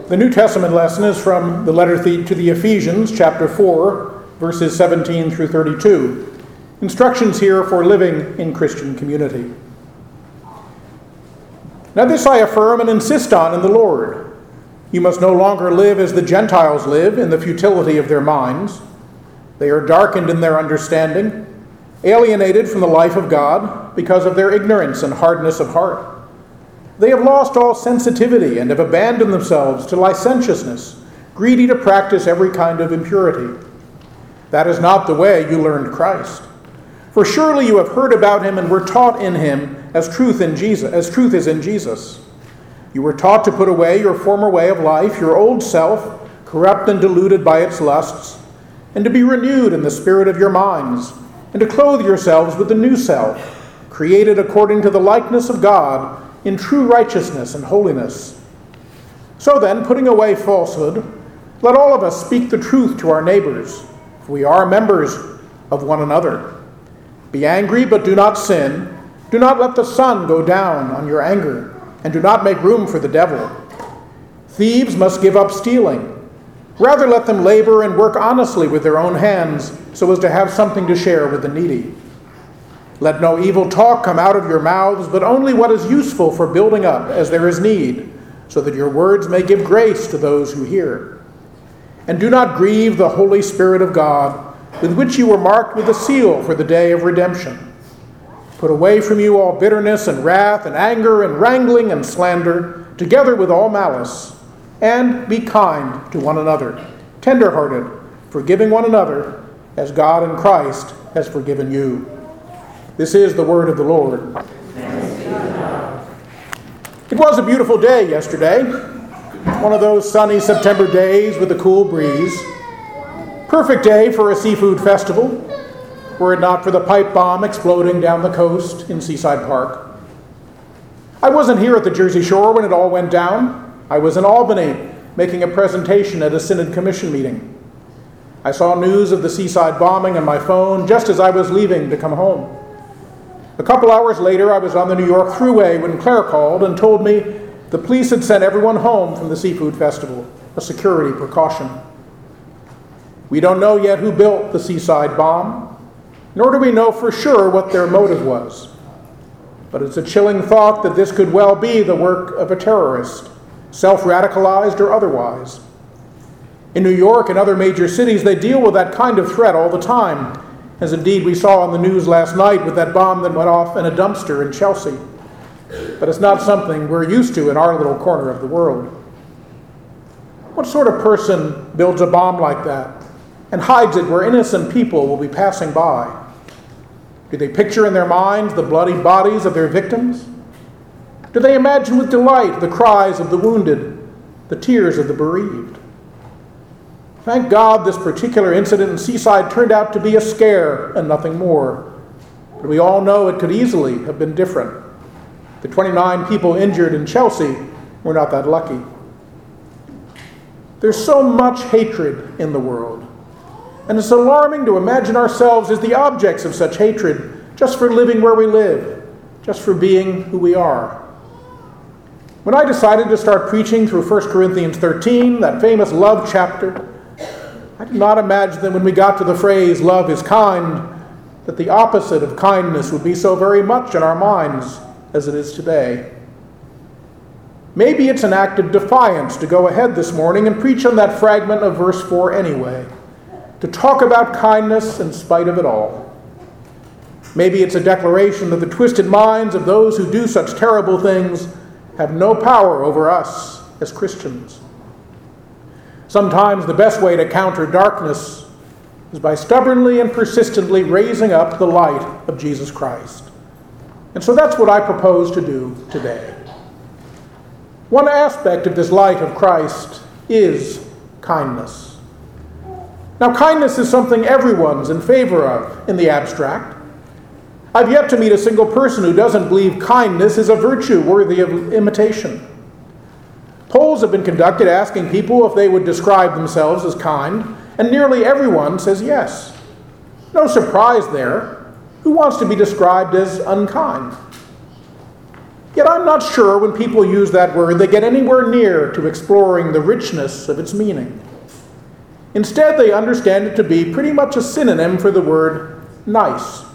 The New Testament lesson is from the letter to the Ephesians, chapter 4, verses 17 through 32. Instructions here for living in Christian community. Now this I affirm and insist on in the Lord. You must no longer live as the Gentiles live, in the futility of their minds. They are darkened in their understanding, alienated from the life of God because of their ignorance and hardness of heart. They have lost all sensitivity and have abandoned themselves to licentiousness, greedy to practice every kind of impurity. That is not the way you learned Christ. For surely you have heard about him and were taught in him as truth is in Jesus. You were taught to put away your former way of life, your old self, corrupt and deluded by its lusts, and to be renewed in the spirit of your minds, and to clothe yourselves with the new self, created according to the likeness of God, in true righteousness and holiness. So then, putting away falsehood, let all of us speak the truth to our neighbors, for we are members of one another. Be angry, but do not sin. Do not let the sun go down on your anger, and do not make room for the devil. Thieves must give up stealing. Rather let them labor and work honestly with their own hands, so as to have something to share with the needy. Let no evil talk come out of your mouths, but only what is useful for building up as there is need, so that your words may give grace to those who hear. And do not grieve the Holy Spirit of God, with which you were marked with a seal for the day of redemption. Put away from you all bitterness and wrath and anger and wrangling and slander, together with all malice, and be kind to one another, tender-hearted, forgiving one another, as God in Christ has forgiven you. This is the word of the Lord. It was a beautiful day yesterday, one of those sunny September days with a cool breeze. Perfect day for a seafood festival, were it not for the pipe bomb exploding down the coast in Seaside Park. I wasn't here at the Jersey Shore when it all went down. I was in Albany making a presentation at a Synod Commission meeting. I saw news of the Seaside bombing on my phone just as I was leaving to come home. A couple hours later, I was on the New York Thruway when Claire called and told me the police had sent everyone home from the seafood festival, a security precaution. We don't know yet who built the Seaside bomb, nor do we know for sure what their motive was. But it's a chilling thought that this could well be the work of a terrorist, self-radicalized or otherwise. In New York and other major cities, they deal with that kind of threat all the time, as indeed we saw on the news last night with that bomb that went off in a dumpster in Chelsea. But it's not something we're used to in our little corner of the world. What sort of person builds a bomb like that and hides it where innocent people will be passing by? Do they picture in their minds the bloody bodies of their victims? Do they imagine with delight the cries of the wounded, the tears of the bereaved? Thank God this particular incident in Seaside turned out to be a scare and nothing more. But we all know it could easily have been different. The 29 people injured in Chelsea were not that lucky. There's so much hatred in the world, and it's alarming to imagine ourselves as the objects of such hatred just for living where we live, just for being who we are. When I decided to start preaching through 1 Corinthians 13, that famous love chapter, I did not imagine that when we got to the phrase, love is kind, that the opposite of kindness would be so very much in our minds as it is today. Maybe it's an act of defiance to go ahead this morning and preach on that fragment of verse 4 anyway, to talk about kindness in spite of it all. Maybe it's a declaration that the twisted minds of those who do such terrible things have no power over us as Christians. Sometimes the best way to counter darkness is by stubbornly and persistently raising up the light of Jesus Christ. And so that's what I propose to do today. One aspect of this light of Christ is kindness. Now, kindness is something everyone's in favor of in the abstract. I've yet to meet a single person who doesn't believe kindness is a virtue worthy of imitation. Polls have been conducted asking people if they would describe themselves as kind, and nearly everyone says yes. No surprise there. Who wants to be described as unkind? Yet I'm I'm not sure when people use that word they get anywhere near to exploring the richness of its meaning. Instead, they understand it to be pretty much a synonym for the word nice.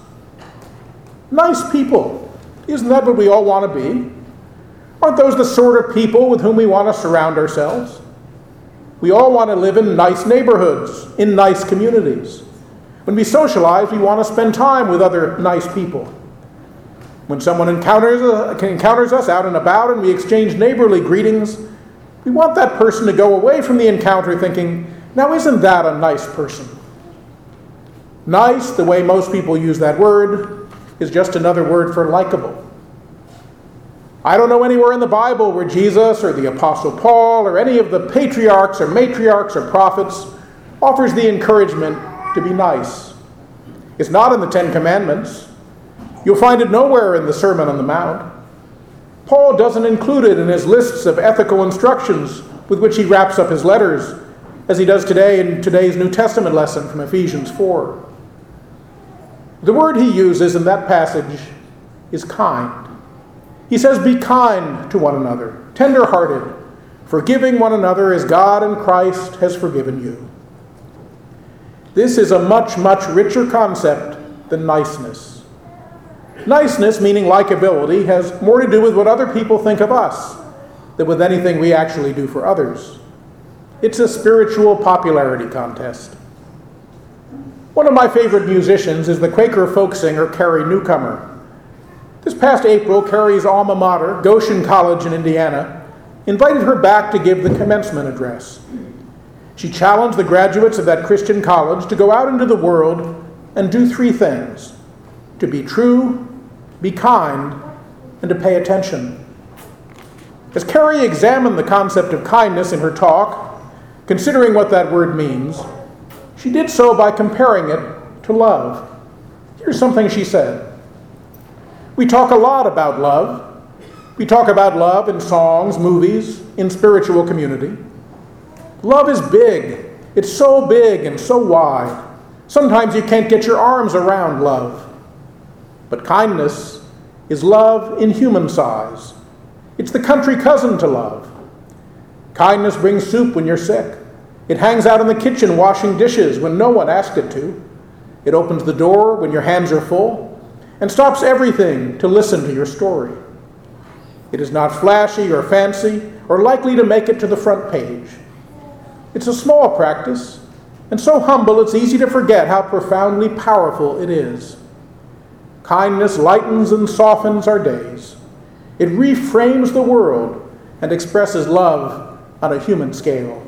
Nice people. Isn't that what we all want to be? Aren't those the sort of people with whom we want to surround ourselves? We all want to live in nice neighborhoods, in nice communities. When we socialize, we want to spend time with other nice people. When someone encounters us out and about and we exchange neighborly greetings, we want that person to go away from the encounter thinking, now isn't that a nice person? Nice, the way most people use that word, is just another word for likable. I don't know anywhere in the Bible where Jesus or the Apostle Paul or any of the patriarchs or matriarchs or prophets offers the encouragement to be nice. It's not in the Ten Commandments. You'll find it nowhere in the Sermon on the Mount. Paul doesn't include it in his lists of ethical instructions with which he wraps up his letters, as he does today in today's New Testament lesson from Ephesians 4. The word he uses in that passage is kind. He says, be kind to one another, tender-hearted, forgiving one another as God in Christ has forgiven you. This is a much, much richer concept than niceness. Niceness, meaning likability, has more to do with what other people think of us than with anything we actually do for others. It's a spiritual popularity contest. One of my favorite musicians is the Quaker folk singer Carrie Newcomer. This past April, Carrie's alma mater, Goshen College in Indiana, invited her back to give the commencement address. She challenged the graduates of that Christian college to go out into the world and do three things: to be true, be kind, and to pay attention. As Carrie examined the concept of kindness in her talk, considering what that word means, she did so by comparing it to love. Here's something she said. We talk a lot about love. We talk about love in songs, movies, in spiritual community. Love is big. It's so big and so wide. Sometimes you can't get your arms around love. But kindness is love in human size. It's the country cousin to love. Kindness brings soup when you're sick. It hangs out in the kitchen washing dishes when no one asked it to. It opens the door when your hands are full and stops everything to listen to your story. It is not flashy or fancy or likely to make it to the front page. It's a small practice, and so humble it's easy to forget how profoundly powerful it is. Kindness lightens and softens our days. It reframes the world and expresses love on a human scale.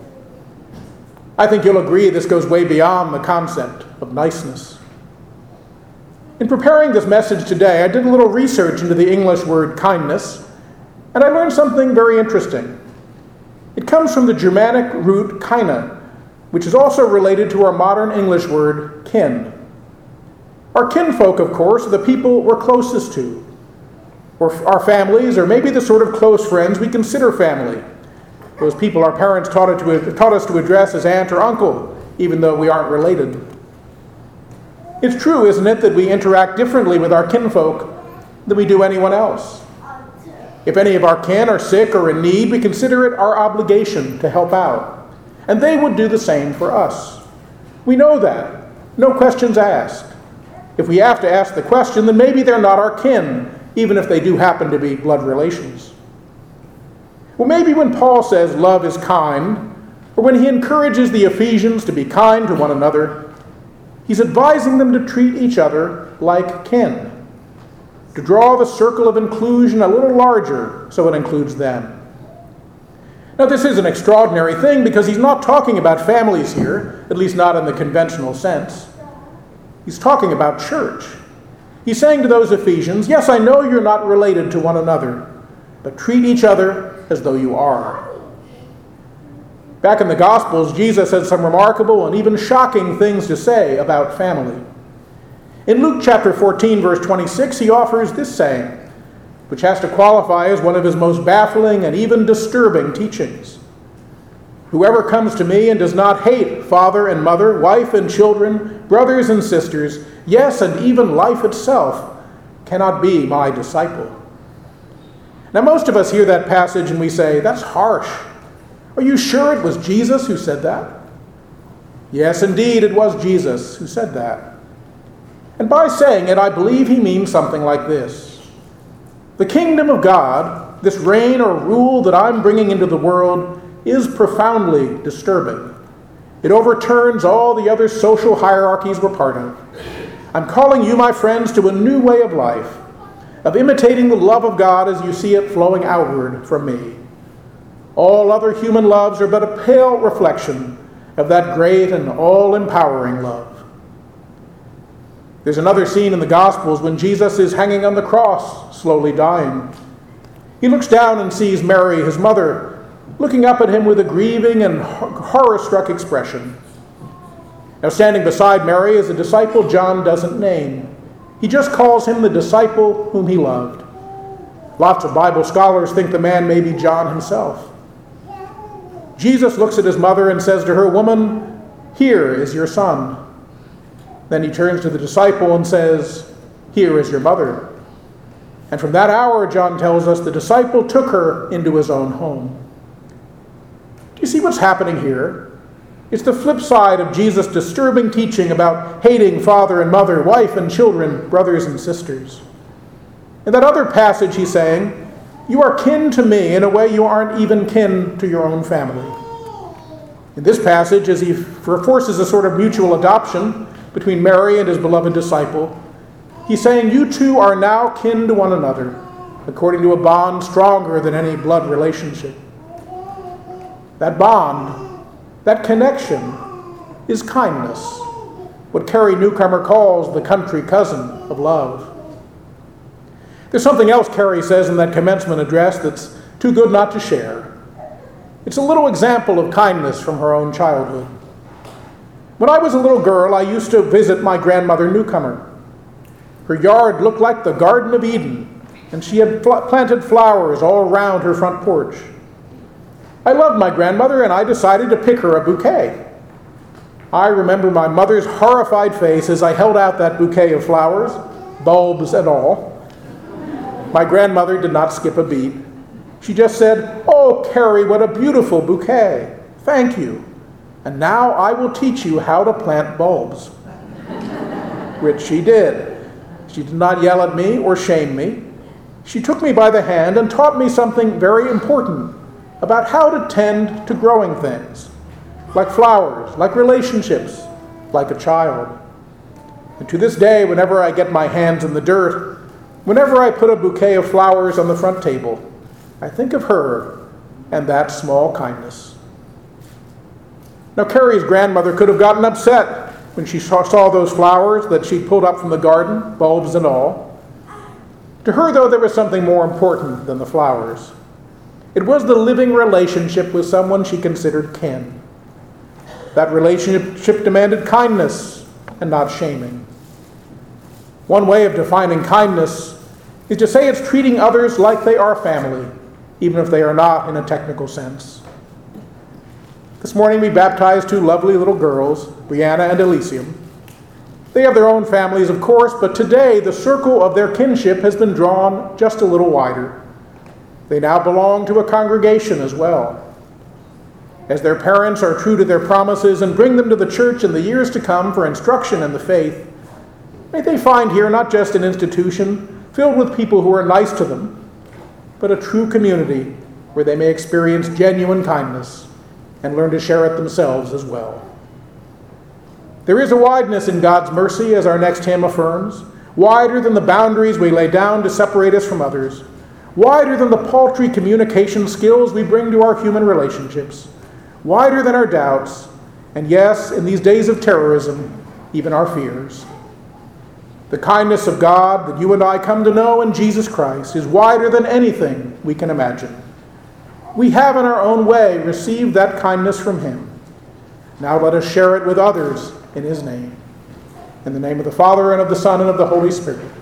I think you'll agree this goes way beyond the concept of niceness. In preparing this message today, I did a little research into the English word kindness, and I learned something very interesting. It comes from the Germanic root kine, which is also related to our modern English word kin. Our kinfolk, of course, are the people we're closest to, or our families, or maybe the sort of close friends we consider family. Those people our parents taught us to address as aunt or uncle, even though we aren't related. It's true, isn't it, that we interact differently with our kinfolk than we do anyone else. If any of our kin are sick or in need, we consider it our obligation to help out. And they would do the same for us. We know that. No questions asked. If we have to ask the question, then maybe they're not our kin, even if they do happen to be blood relations. Well, maybe when Paul says love is kind, or when he encourages the Ephesians to be kind to one another, he's advising them to treat each other like kin, to draw the circle of inclusion a little larger so it includes them. Now, this is an extraordinary thing because he's not talking about families here, at least not in the conventional sense. He's talking about church. He's saying to those Ephesians, yes, I know you're not related to one another, but treat each other as though you are. Back in the Gospels, Jesus had some remarkable and even shocking things to say about family. In Luke chapter 14, verse 26, he offers this saying, which has to qualify as one of his most baffling and even disturbing teachings. Whoever comes to me and does not hate father and mother, wife and children, brothers and sisters, yes, and even life itself, cannot be my disciple. Now, most of us hear that passage and we say, that's harsh. Are you sure it was Jesus who said that? Yes, indeed, it was Jesus who said that. And by saying it, I believe he means something like this. The kingdom of God, this reign or rule that I'm bringing into the world, is profoundly disturbing. It overturns all the other social hierarchies we're part of. I'm calling you, my friends, to a new way of life, of imitating the love of God as you see it flowing outward from me. All other human loves are but a pale reflection of that great and all-empowering love. There's another scene in the Gospels when Jesus is hanging on the cross, slowly dying. He looks down and sees Mary, his mother, looking up at him with a grieving and horror-struck expression. Now, standing beside Mary is a disciple John doesn't name. He just calls him the disciple whom he loved. Lots of Bible scholars think the man may be John himself. Jesus looks at his mother and says to her, "Woman, here is your son." Then he turns to the disciple and says, "Here is your mother." And from that hour, John tells us, the disciple took her into his own home. Do you see what's happening here? It's the flip side of Jesus' disturbing teaching about hating father and mother, wife and children, brothers and sisters. In that other passage, he's saying, you are kin to me in a way you aren't even kin to your own family. In this passage, as he forces a sort of mutual adoption between Mary and his beloved disciple, he's saying you two are now kin to one another, according to a bond stronger than any blood relationship. That bond, that connection, is kindness, what Carrie Newcomer calls the country cousin of love. There's something else Carrie says in that commencement address that's too good not to share. It's a little example of kindness from her own childhood. When I was a little girl, I used to visit my grandmother Newcomer. Her yard looked like the Garden of Eden, and she had planted flowers all around her front porch. I loved my grandmother, and I decided to pick her a bouquet. I remember my mother's horrified face as I held out that bouquet of flowers, bulbs and all. My grandmother did not skip a beat. She just said, "Oh, Carrie, what a beautiful bouquet. Thank you. And now I will teach you how to plant bulbs." Which she did. She did not yell at me or shame me. She took me by the hand and taught me something very important about how to tend to growing things, like flowers, like relationships, like a child. And to this day, whenever I get my hands in the dirt, whenever I put a bouquet of flowers on the front table, I think of her and that small kindness. Now, Carrie's grandmother could have gotten upset when she saw those flowers that she pulled up from the garden, bulbs and all. To her, though, there was something more important than the flowers. It was the living relationship with someone she considered kin. That relationship demanded kindness and not shaming. One way of defining kindness is to say it's treating others like they are family, even if they are not in a technical sense. This morning we baptized two lovely little girls, Brianna and Elysium. They have their own families, of course, but today the circle of their kinship has been drawn just a little wider. They now belong to a congregation as well. As their parents are true to their promises and bring them to the church in the years to come for instruction in the faith, may they find here not just an institution filled with people who are nice to them, but a true community where they may experience genuine kindness and learn to share it themselves as well. There is a wideness in God's mercy, as our next hymn affirms, wider than the boundaries we lay down to separate us from others, wider than the paltry communication skills we bring to our human relationships, wider than our doubts, and yes, in these days of terrorism, even our fears. The kindness of God that you and I come to know in Jesus Christ is wider than anything we can imagine. We have in our own way received that kindness from him. Now let us share it with others in his name. In the name of the Father, and of the Son, and of the Holy Spirit.